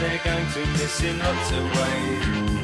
they're going to miss in lots of ways.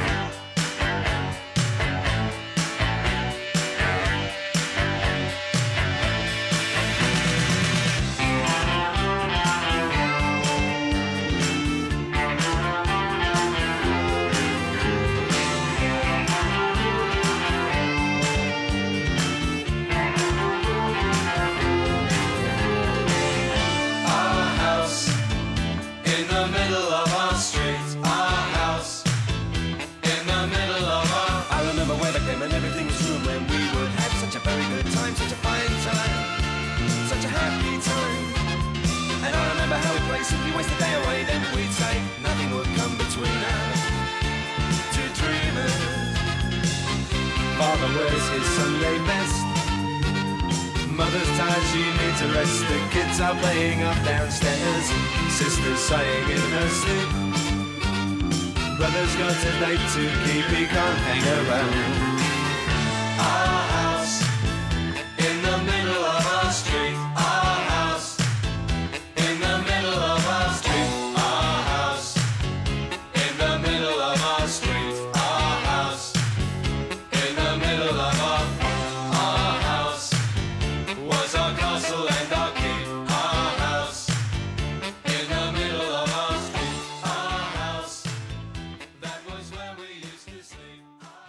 Simply waste the day away, then we'd say nothing would come between us. Two dreamers. Father wears his Sunday best. Mother's tired, she needs a rest. The kids are playing up downstairs. Sister's sighing in her sleep. Brother's got a date to keep, he can't hang around. Our house in the middle of our street. Our house in the middle of our street. Our house in the middle of our street. Our house in the middle of our house was our castle and our keep. Our house in the middle of our street. Our house, that was where we used to sleep.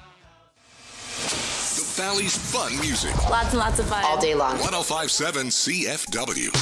The Valley's fun music. Lots and lots of fun. All day long. 105.7 CFW.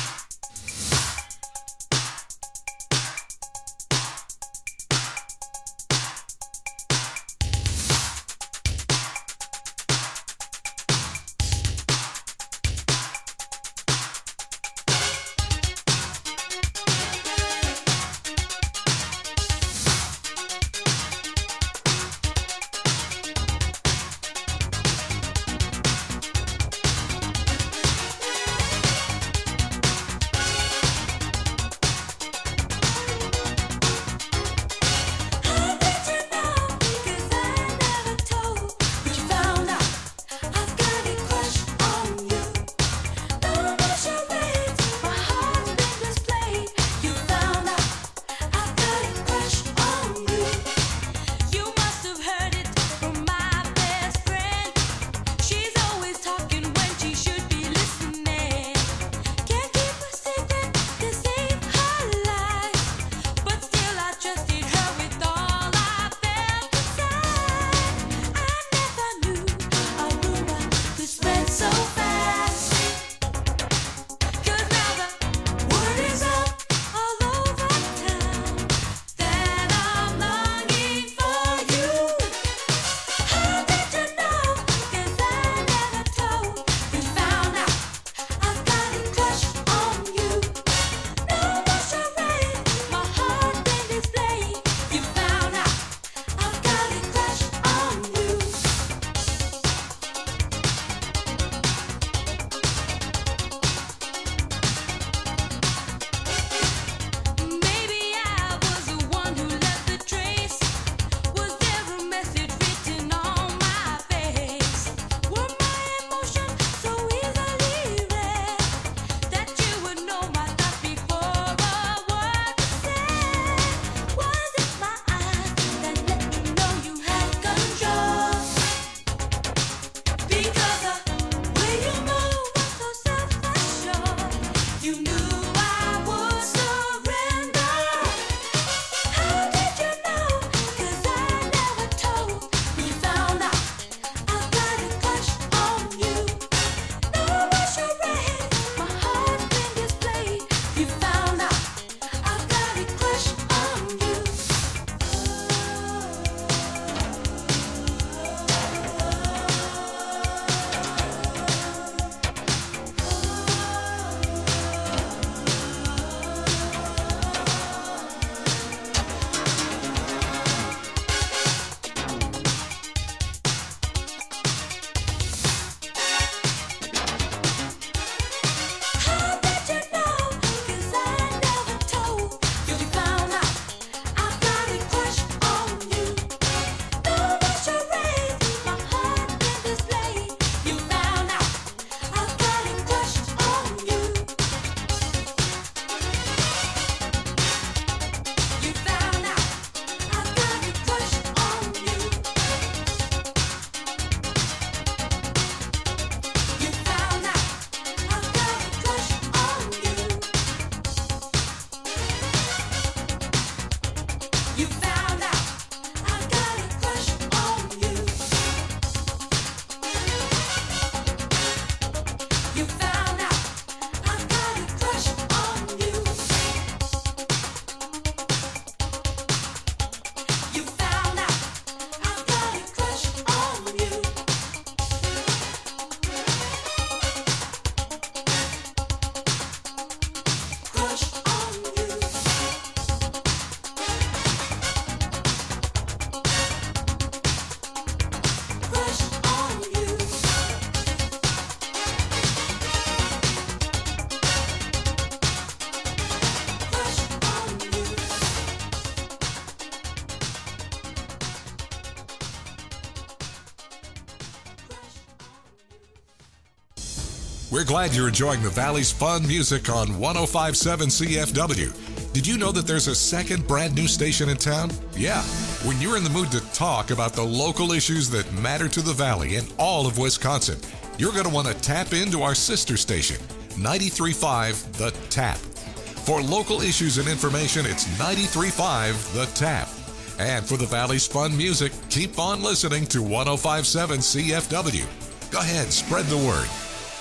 We're glad you're enjoying the Valley's fun music on 105.7 CFW. Did you know that there's a second brand new station in town? Yeah. When you're in the mood to talk about the local issues that matter to the Valley and all of Wisconsin, you're going to want to tap into our sister station, 93.5 The Tap. For local issues and information, it's 93.5 The Tap. And for the Valley's fun music, keep on listening to 105.7 CFW. Go ahead, spread the word.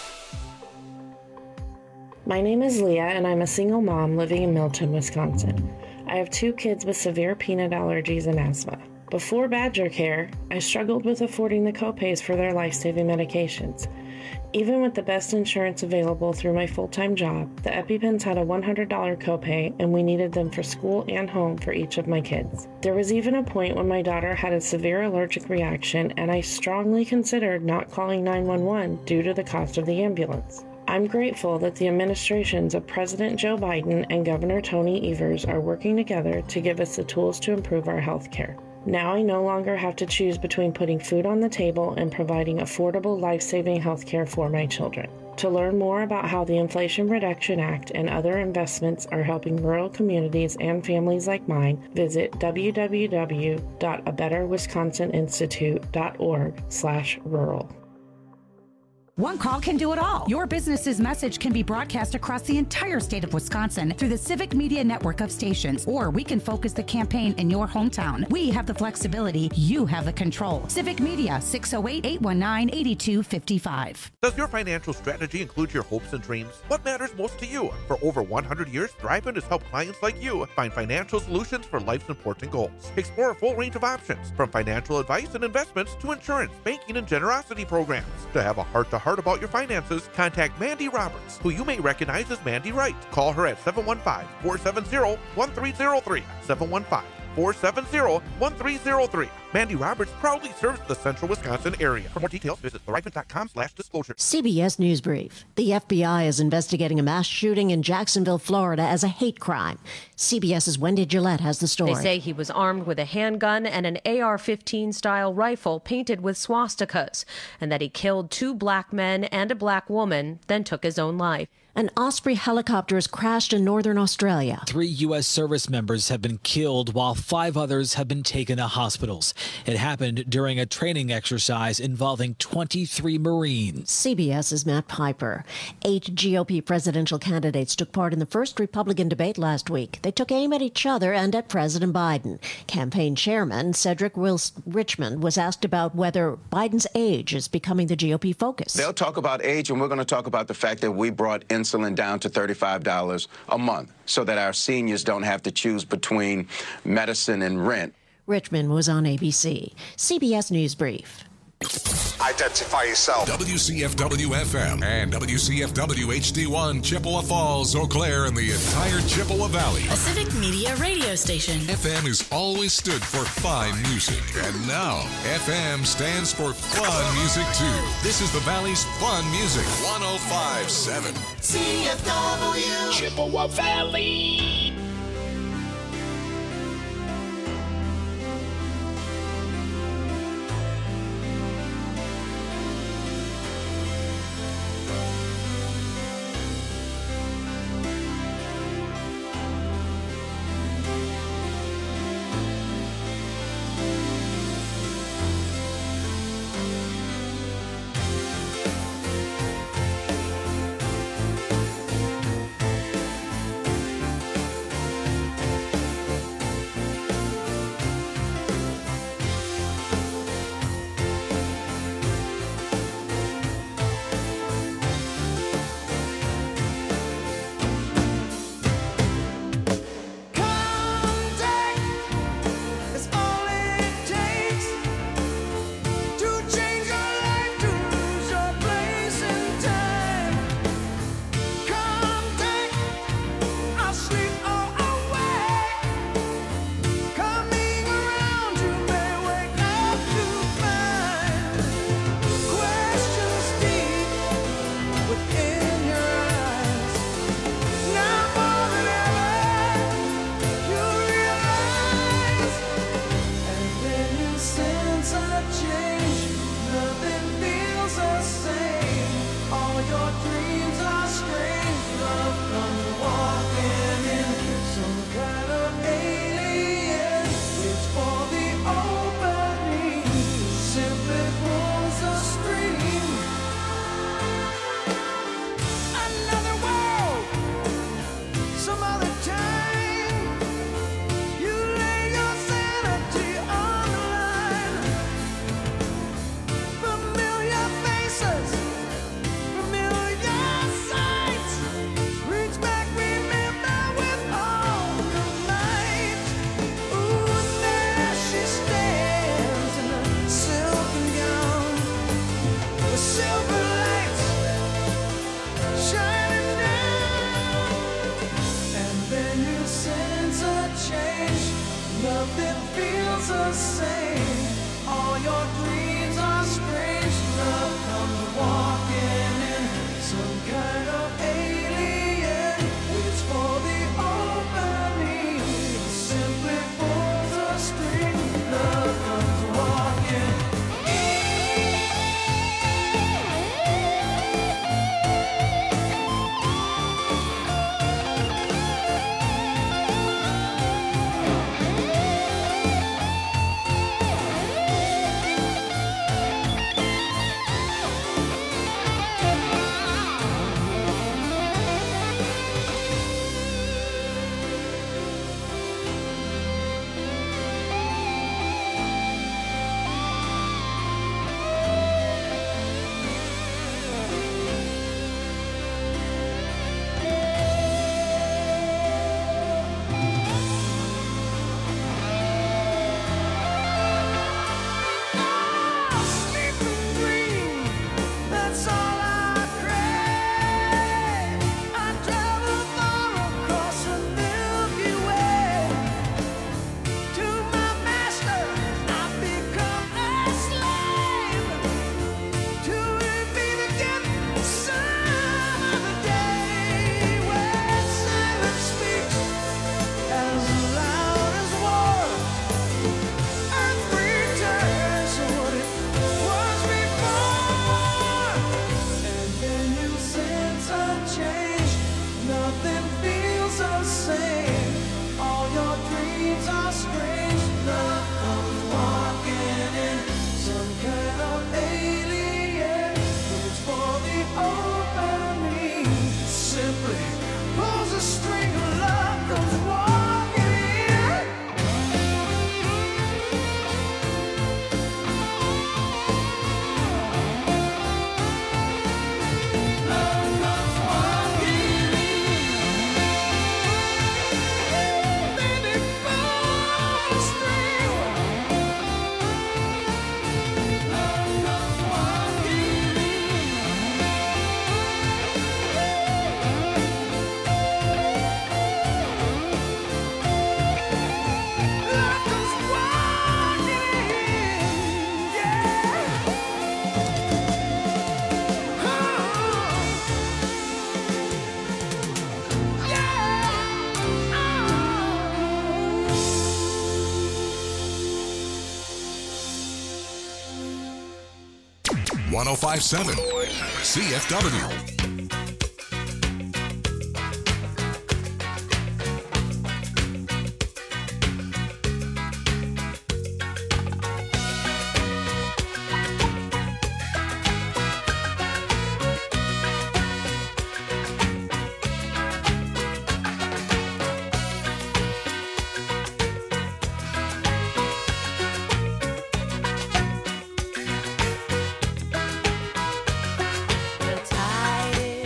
My name is Leah, and I'm a single mom living in Milton, Wisconsin. I have 2 kids with severe peanut allergies and asthma. Before Badger Care, I struggled with affording the copays for their life-saving medications. Even with the best insurance available through my full-time job, the EpiPens had a $100 copay, and we needed them for school and home for each of my kids. There was even a point when my daughter had a severe allergic reaction, and I strongly considered not calling 911 due to the cost of the ambulance. I'm grateful that the administrations of President Joe Biden and Governor Tony Evers are working together to give us the tools to improve our health care. Now I no longer have to choose between putting food on the table and providing affordable, life-saving health care for my children. To learn more about how the Inflation Reduction Act and other investments are helping rural communities and families like mine, visit www.abetterwisconsininstitute.org/rural. One call can do it all. Your business's message can be broadcast across the entire state of Wisconsin through the Civic Media network of stations, or we can focus the campaign in your hometown. We have the flexibility. You have the control. Civic Media, 608-819-8255. Does your financial strategy include your hopes and dreams? What matters most to you? For over 100 years, Thriven has helped clients like you find financial solutions for life's important goals. Explore a full range of options, from financial advice and investments to insurance, banking, and generosity programs. To have a heart-to-heart about your finances, contact Mandy Roberts, who you may recognize as Mandy Wright. Call her at 715-470-1303. 715-470-1303. Mandy Roberts proudly serves the central Wisconsin area. For more details, visit thriven.com/disclosure. CBS News Brief. The FBI is investigating a mass shooting in Jacksonville, Florida as a hate crime. CBS's Wendy Gillette has the story. They say he was armed with a handgun and an AR-15 style rifle painted with swastikas, and that he killed 2 black men and a black woman, then took his own life. An Osprey helicopter has crashed in northern Australia. 3 U.S. service members have been killed while 5 others have been taken to hospitals. It happened during a training exercise involving 23 Marines. CBS's Matt Piper. 8 GOP presidential candidates took part in the first Republican debate last week. They took aim at each other and at President Biden. Campaign chairman Cedric Richmond was asked about whether Biden's age is becoming the GOP focus. They'll talk about age, and we're going to talk about the fact that we brought insulin down to $35 a month so that our seniors don't have to choose between medicine and rent. Richmond was on ABC. CBS News Brief. Identify yourself. WCFW-FM and WCFW-HD1, Chippewa Falls, Eau Claire, and the entire Chippewa Valley. A Civic Media radio station. FM has always stood for fine music, and now FM stands for fun music, too. This is the Valley's fun music, 105.7 CFW. Chippewa Valley. nothing feels the same. All your dreams are strange. Love comes walking in, some kind of alien waits for the opening. Simply pulls a string. Love comes walking .1057 CFW. The tide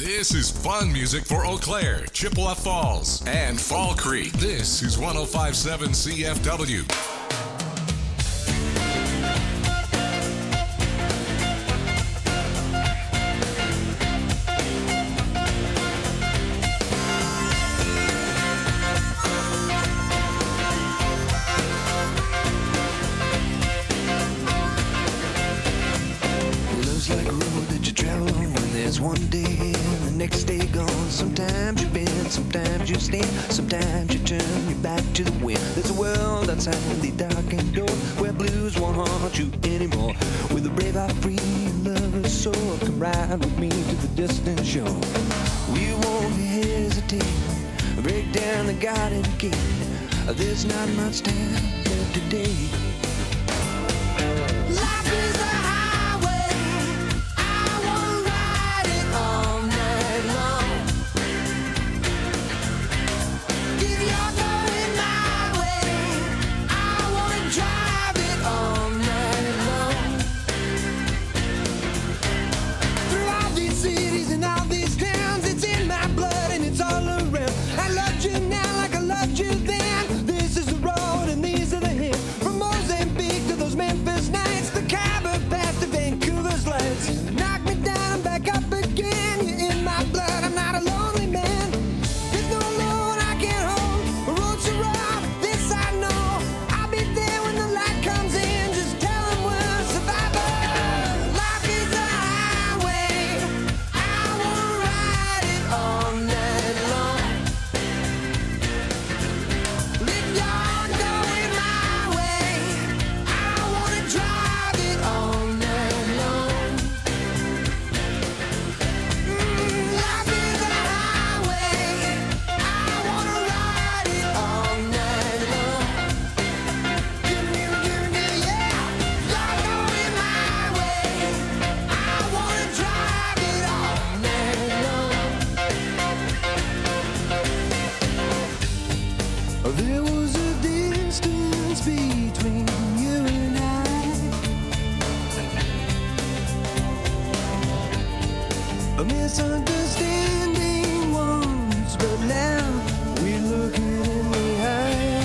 This is fun music for Eau Claire, Chippewa Falls, and Fall Creek. This is 105.7 CFW. Sometimes you stand, sometimes you turn your back to the wind. There's a world outside the darkened door where blues won't haunt you anymore. With a brave heart, free lover's soul, come ride with me to the distant shore. We won't hesitate, break down the garden gate. There's not much time left today. Life is a highway, I wanna ride it all night long. If you're going my way, I wanna drive it all night long. Through all these cities and all these towns, it's in my blood and it's all around. I loved you now like I loved you then. This is the road and these are the hills. From Mozambique to those Memphis nights, the Khyber Pass to Vancouver's lights. Knock me down and back up again. You're in my blood, I'm not a lonely man. There's no load I can't hold. The road's so rough, this I know. I'll be there when the light comes in. Just tell them we're survivors. Life is a highway, I wanna ride it all night long. If you're going my way, I wanna drive it all night long. Life is a highway, I wanna ride it all night long. Give me, yeah. You're going my way, I wanna drive it all night long. There was a distance between you and I. A misunderstanding once, but now we're looking in the eye.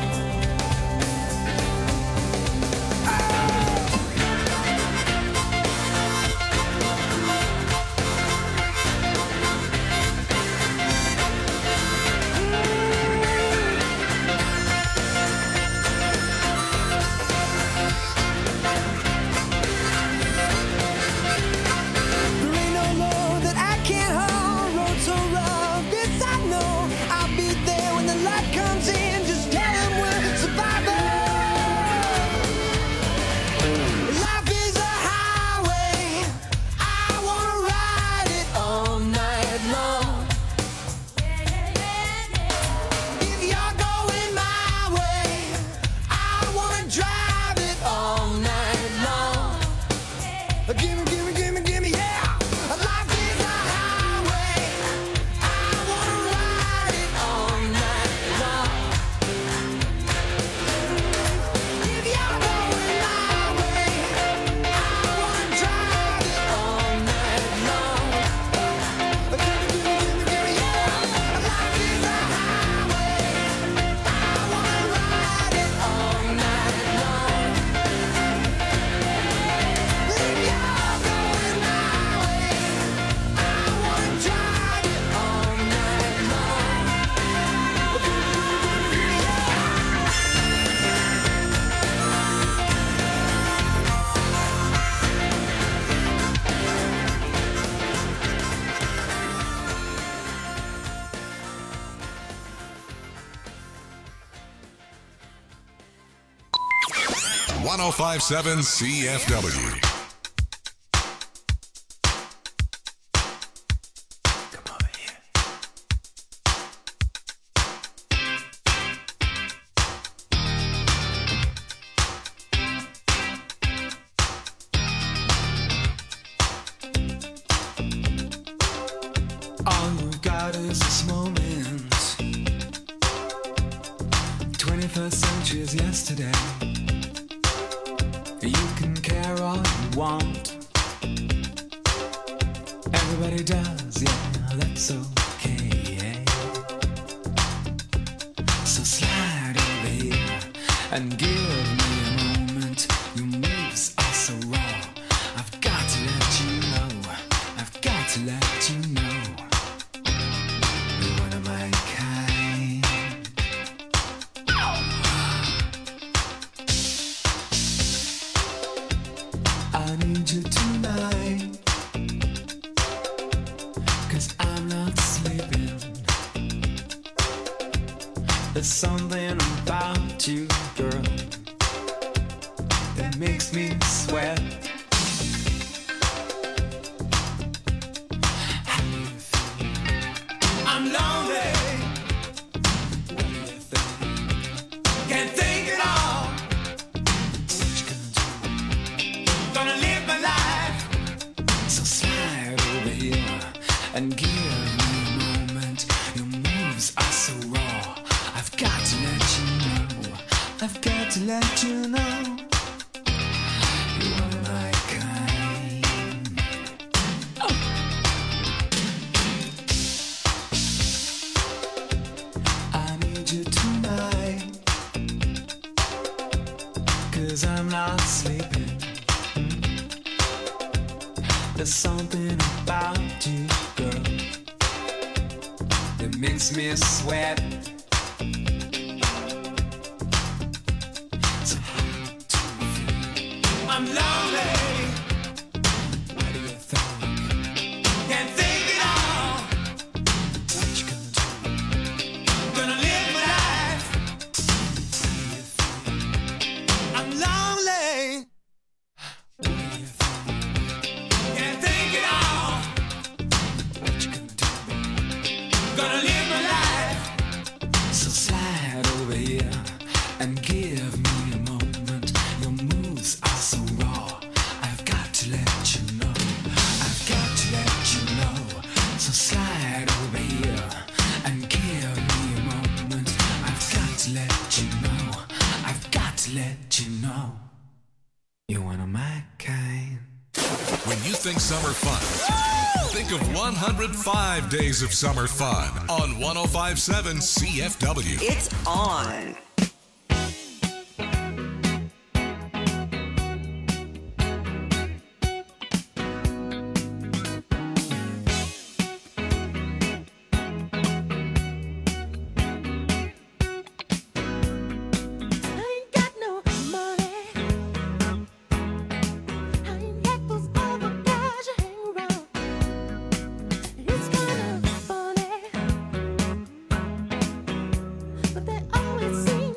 There ain't no load that I can't hold. Road so rough, this I know. I'll be there when the light comes in. Just tell them we're survivors. Life is a highway, I wanna ride it all night long. If you're going my way, I wanna drive it all night long. Gimme, yeah. Life is a highway, I wanna ride it all night long. If you're going my way, I wanna drive it all night long. Gimme, yeah. Life is a highway, I wanna ride it all night long. If you're going my way, I wanna drive it all night long. 105.7 CFW. All we've got is this moment. 21st century is yesterday. You can care all you want. Everybody does, yeah. that's okay. So slide over here and give me a moment. Your moves are so raw. I've got to let you know. I've got to let you know. You're one of my kind. I need you tonight, 'cause I'm not sleeping. There's something about you, girl, that makes me sweat. I'm lonely. What do you think? Can't think at all. What you gonna do? Gonna live my life. So slide over here and give me a moment. Your moves are so raw. I've got to let you know. I've got to let you know. You're one of my kind. Oh. I need you tonight, 'cause I'm not sleeping. There's something about you, girl, that makes me sweat. So how do you feel? I'm lonely. What do you think? Can't think at all. What you gonna do? Gonna live my life. How do you feel? I'm lonely. What do you think? Can't think at all. What you gonna do? Gonna live my life. So slide over here and give me a moment. Your moves are so raw. I've got to let you know. I've got to let you know. So slide over here and give me a moment. I've got to let you know. I've got to let you know. You're one of my kind. When you think summer fun, think of 105 days of summer fun on 105.7 CFW. It's on. But they always seem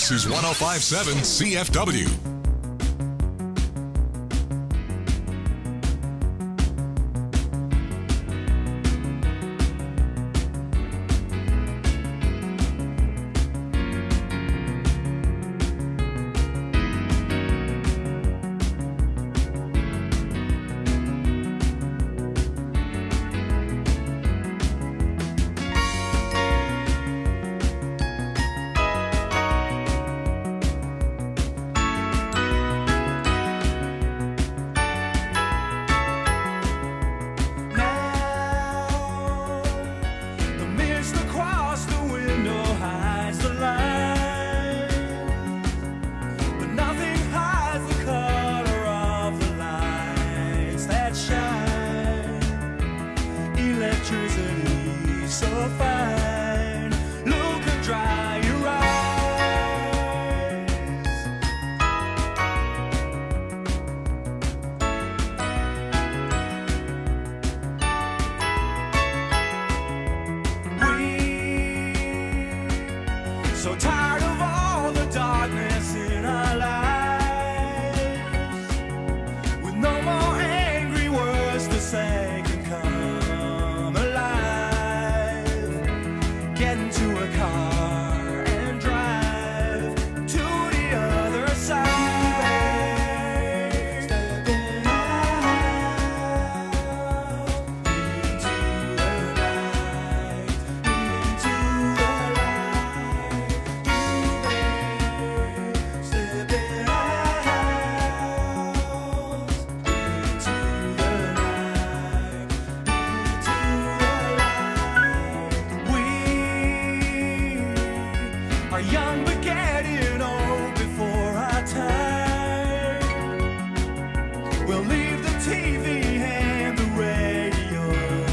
This is 105.7 CFW. So tired of all the darkness in our lives, with no more angry words to say can come alive. Get into a car and drive to the other side. Stepping out into the night, into the are young but getting old before our time. We'll leave the TV and the radio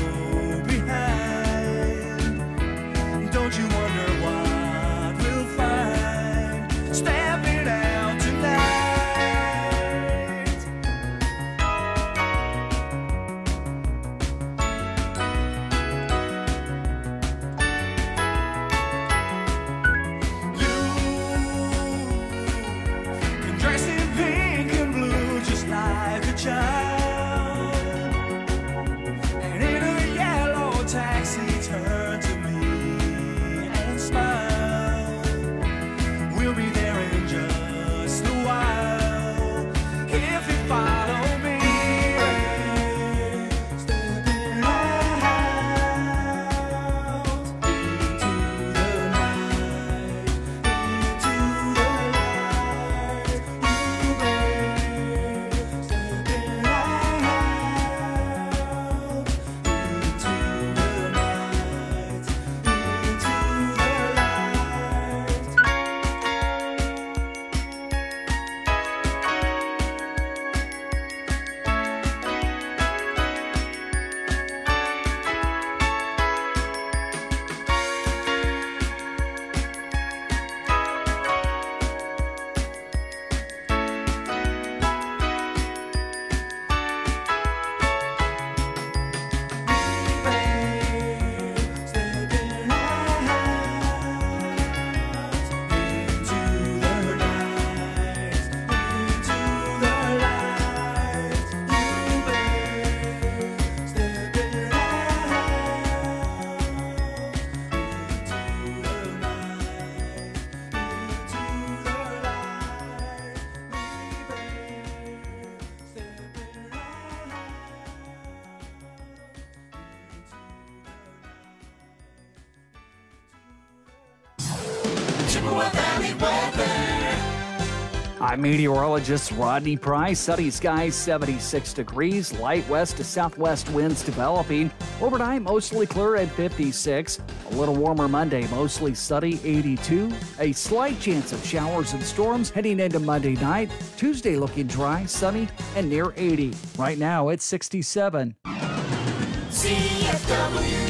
behind. Don't you wonder what we'll find stepping out tonight? Dressed in pink and blue just like a child, and in a yellow taxi turn to me and smile. We'll be there in just a while if you follow me. Stepping out into the night, into the light. I'm meteorologist Rodney Price. Sunny skies, 76 degrees. Light west to southwest winds developing. Overnight, mostly clear at 56. A little warmer Monday, mostly sunny, 82. A slight chance of showers and storms heading into Monday night. Tuesday looking dry, sunny, and near 80. Right now, it's 67. CFW.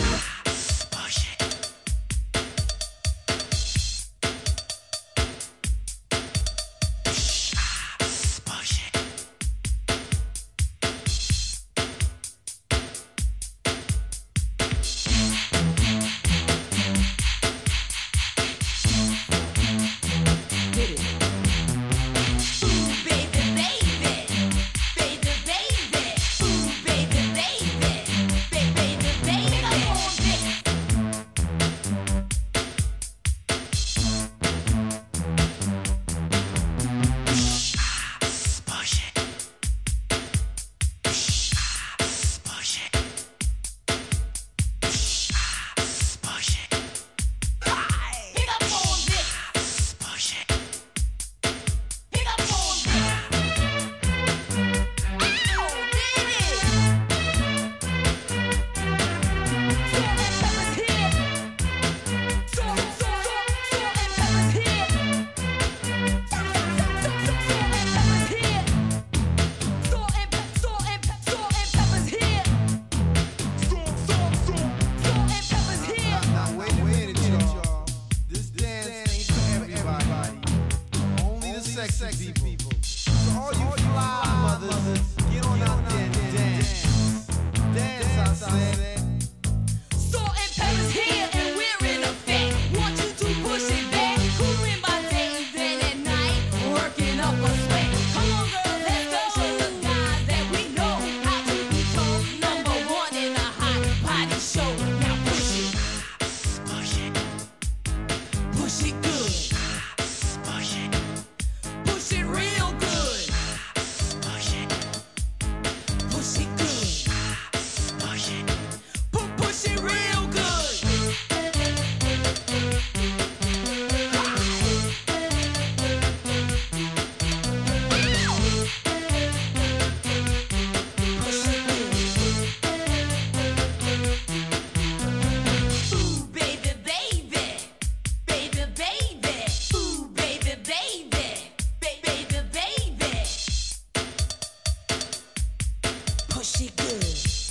Push it good.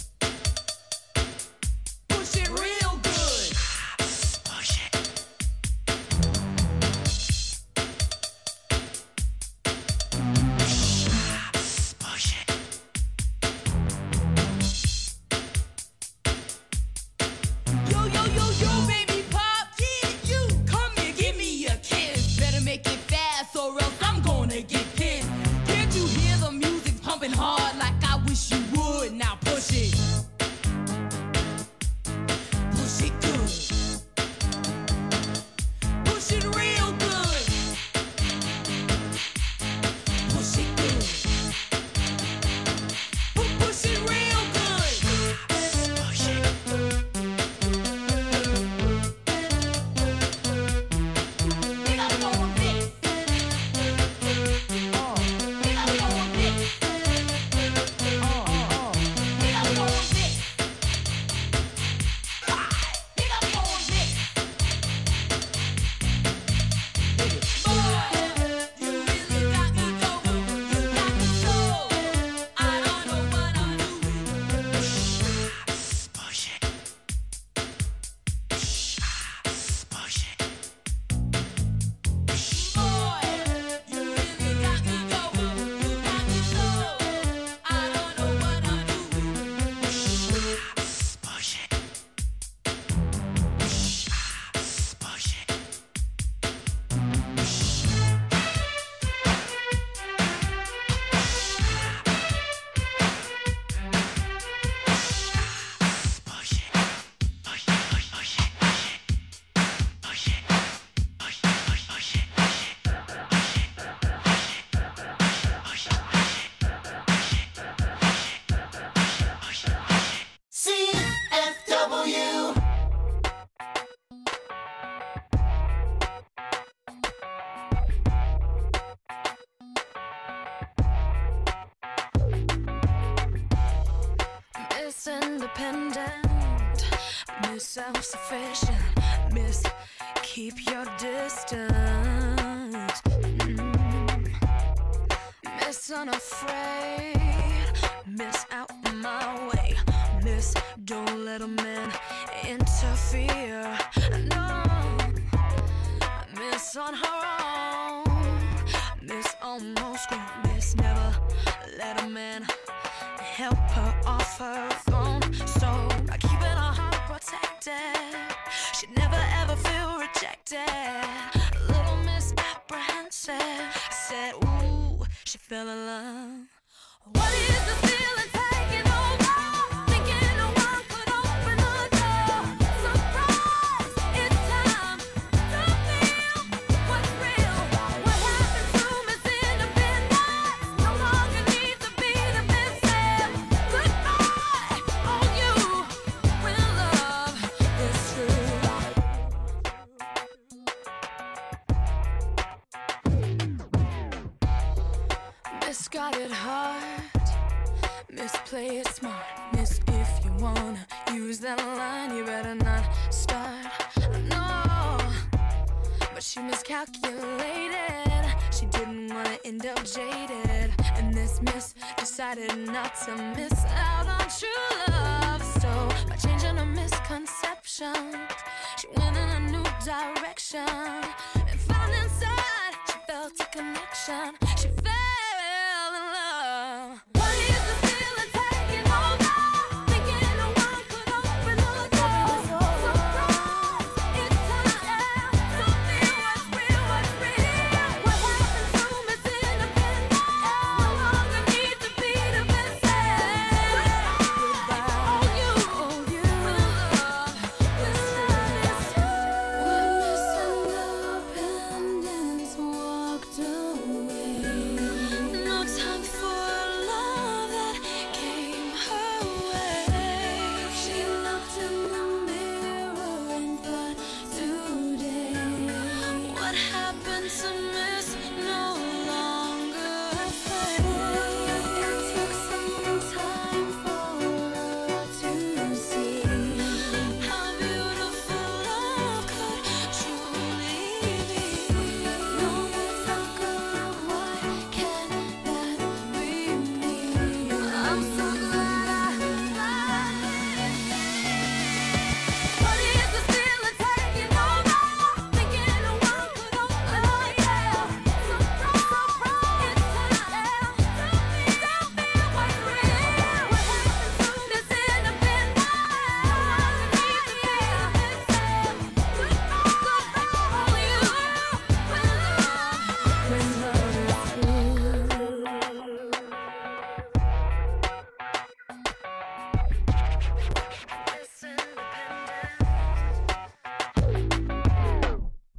Push it real good. Push it. Push it. Yo, yo, yo, yo, baby pop. Yeah, you. Come here, give me a kiss. Better make it fast or else I'm gonna get pissed. Can't you hear the music pumping hard like I wish you would? Now push it. Push it good. Push it real good. Push it good. Push it real good. Push it. We gotta go with this. We gotta go with this. We gotta go with this. We gotta go with this. Boy, you really got me going. You got me so. I don't know what I'm doing. Push it. Push it. Boy, you really got me going. You got me so. I don't know what I'm doing. Push it. Push it. CFW. Miss Independent, Miss Self-Sufficient, Miss Keep Your Distance, Miss Unafraid, Miss Out My Way, Miss Don't Let a Man Interfere, no, Miss On Her Own, Miss Almost Grown, Miss Never Let a Man help her off her throne. So by keeping her heart protected, she'd never ever feel rejected. Little Miss Apprehensive, I said, ooh, she fell in love. What is the feeling taking over? Thinking no one could open the door. Surprise, it's time to feel what's real. What happened to Miss Independence? No longer needs to be defensive. Goodbye, oh you, when love is true. Miss got it hard, Miss play it smart, Miss if you wanna use that line, you better not start. No, but she miscalculated. She didn't wanna end up jaded, and this miss decided not to miss out on true love. So by changing her misconceptions, she went in a new direction and found inside she felt a connection. She fell in love. What is the feeling taking over? Thinking no one could open the door. Surprise, it's time to feel what's real, what's real. What happened to Miss Independence? No longer needs to be defensive. Goodbye, oh you, when love is true. When Miss Independence walked away.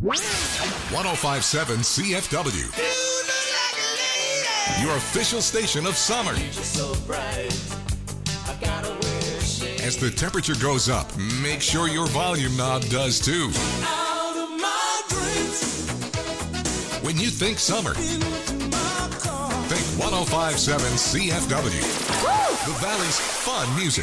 1057 CFW. Your official station of summer. As the temperature goes up, make sure your volume knob does too. When you think summer, think 1057 CFW. The Valley's fun music.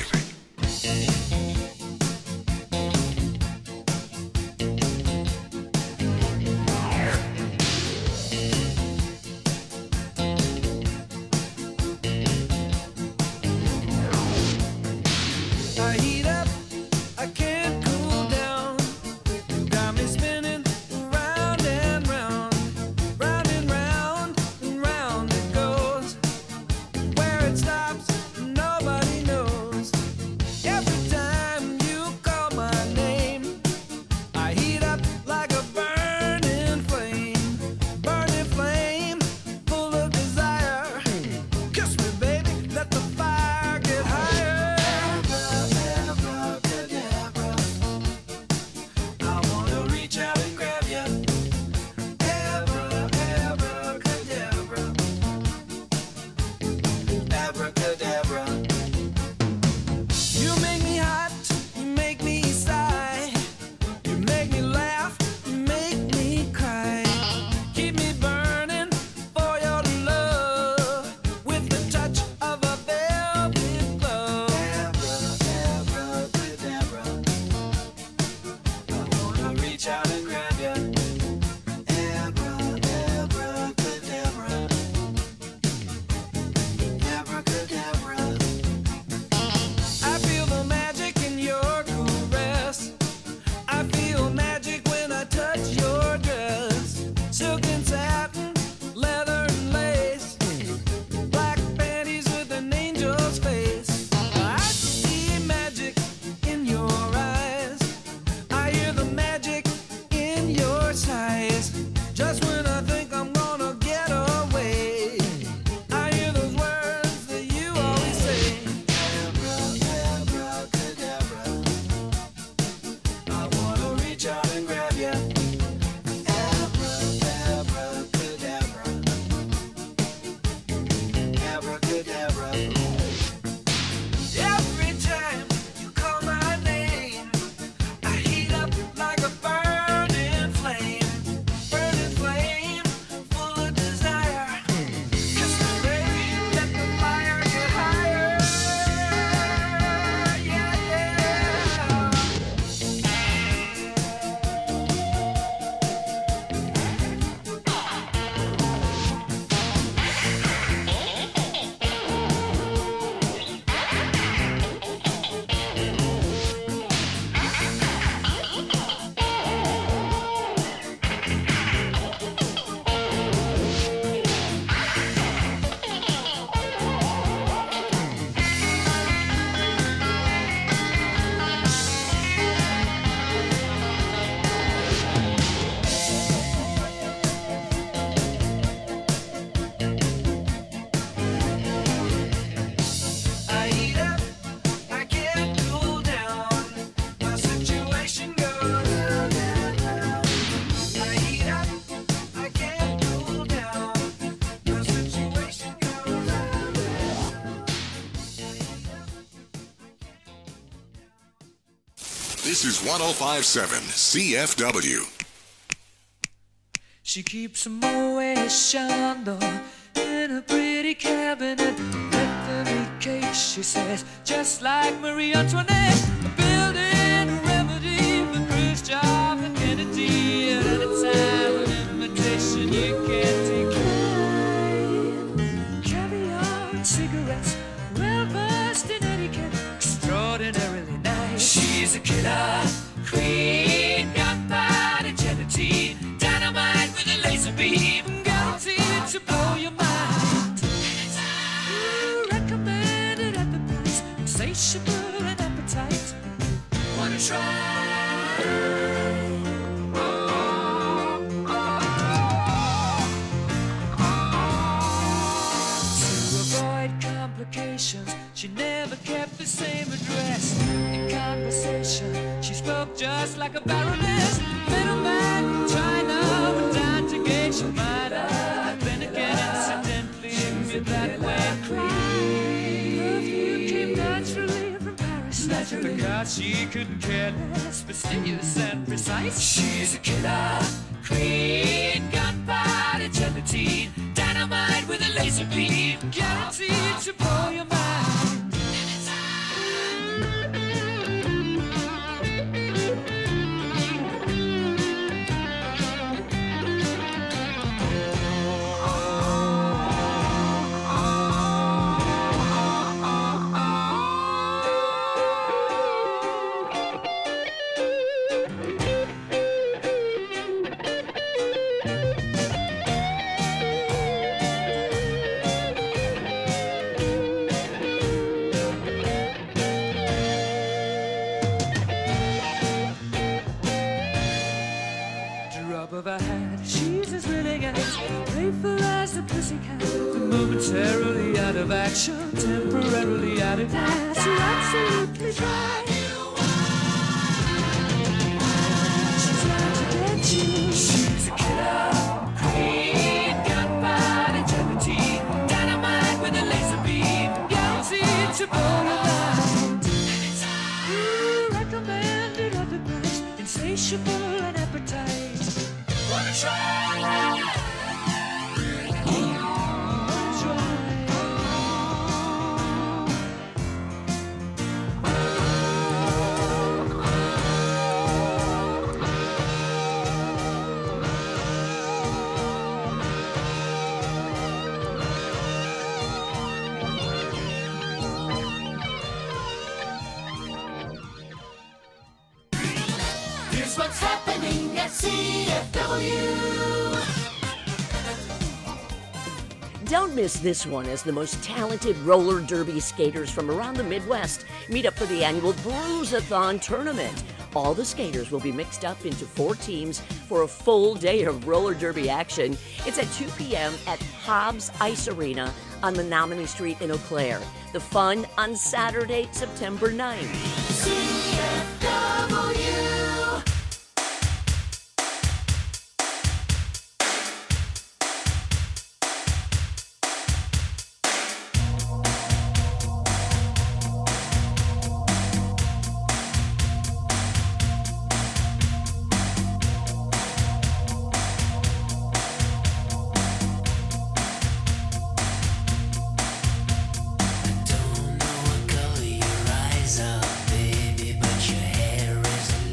This is 1057 CFW. She keeps a Moet Chandon in a pretty cabinet. Let them eat cake, she says, just like Marie Antoinette. Building a remedy for Khrushchev and Kennedy. At any time, an invitation you can't decline. Caviar and cigarettes, well versed in etiquette, extraordinarily nice. She's a killer queen, gunpowder gelatine, dynamite with a laser beam, guaranteed to blow your mind. Recommended at the price, insatiable and appetite. Wanna try? She never kept the same address. In conversation, she spoke just like a baroness. Middleman tried just naturally. The God she couldn't care less, fastidious and precise. She's a killer queen, gunpowder gelatine, dynamite with a laser beam, guaranteed to blow your mind. Of a hat, she's as willing as playful as a pussycat. Momentarily out of action, temporarily out of gas. You're absolutely dry. She's out to get you. She's a killer queen, gunpowder gelatine, dynamite with a laser beam, guaranteed to blow your mind. Recommended at the price, insatiable and appetite. Wanna try? Here's what's happening at CFW. Don't miss this one as the most talented roller derby skaters from around the Midwest meet up for the annual Bruise-a-thon tournament. All the skaters will be mixed up into 4 teams for a full day of roller derby action. It's at 2 p.m. at Hobbs Ice Arena on Menominee Street in Eau Claire. The fun on Saturday, September 9th. CFW. Baby, but your hair is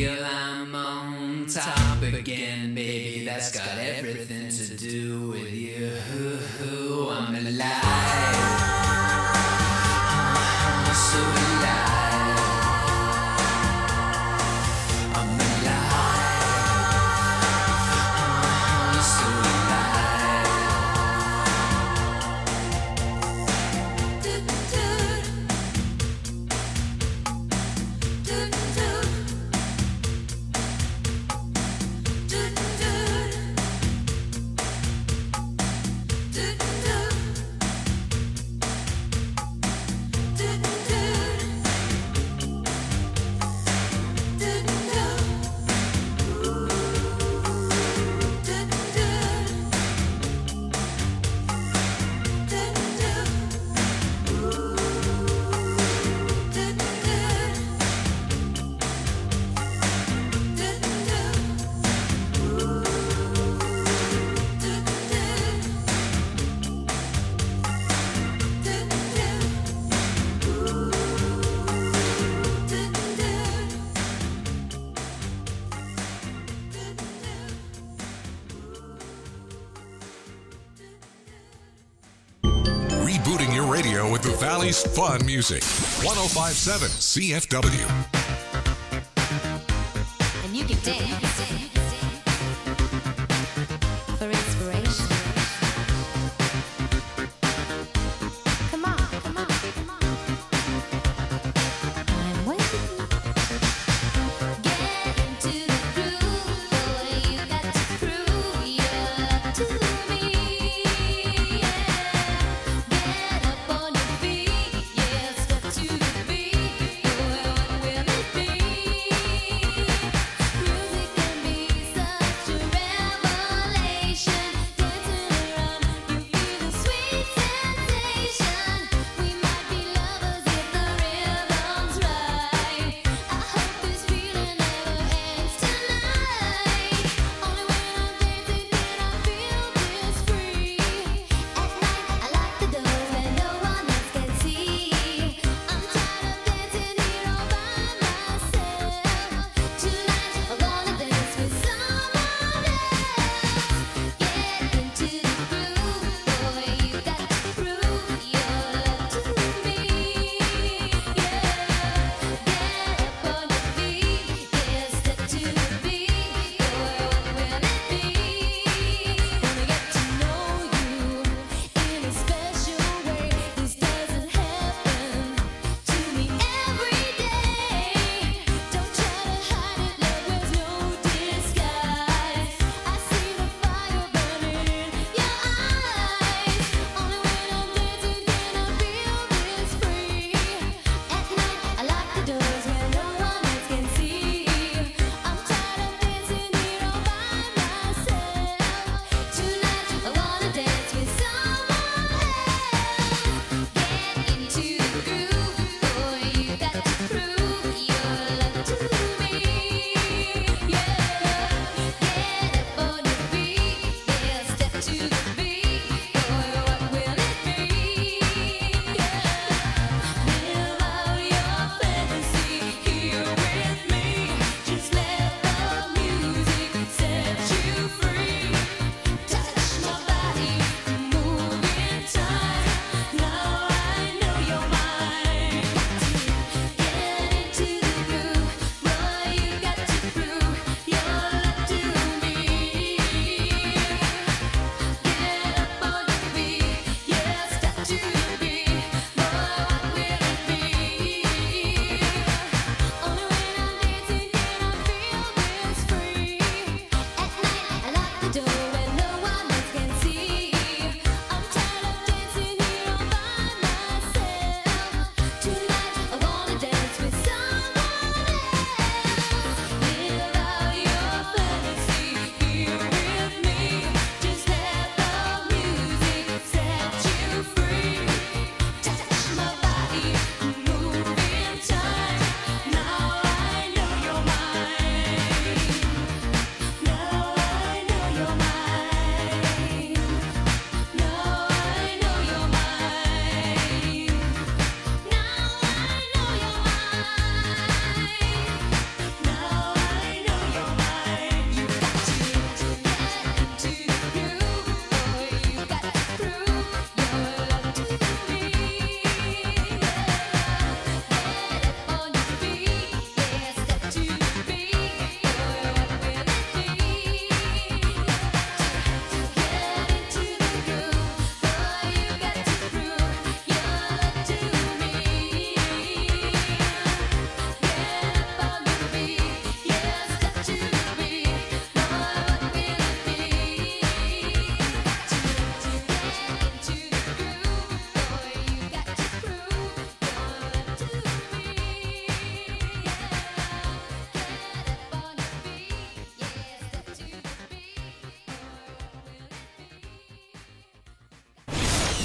feel I'm on top again, baby. That's got everything to do with you. I'm alive. I'm so alive. I'm alive. I'm so Rebooting your radio with the Valley's fun music. 105.7 CFW. And you can dance for inspiration. Come on, come on, come on. I'm waiting. Get into the groove, boy. You got to prove your love to me. Get up on your feet, yeah. Step to the beat. Boy, what will it be? Music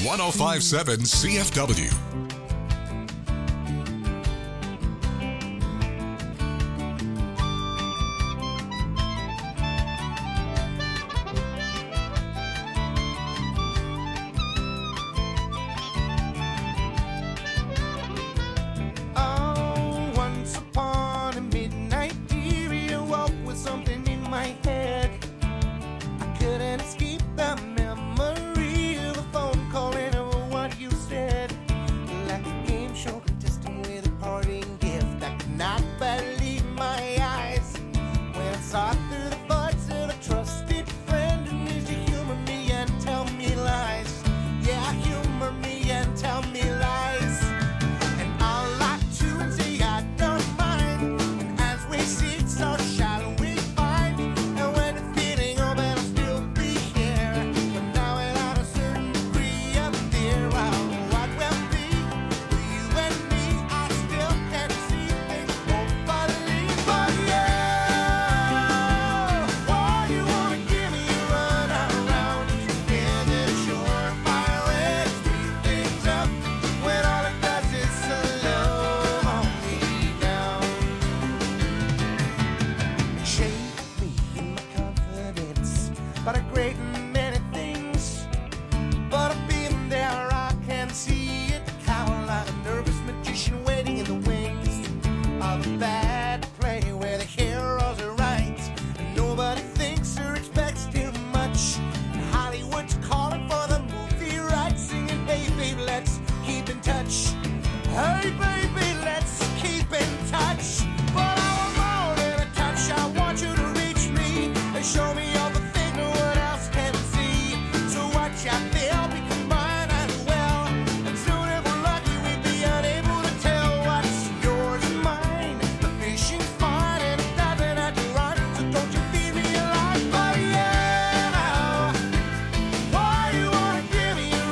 1057 CFW.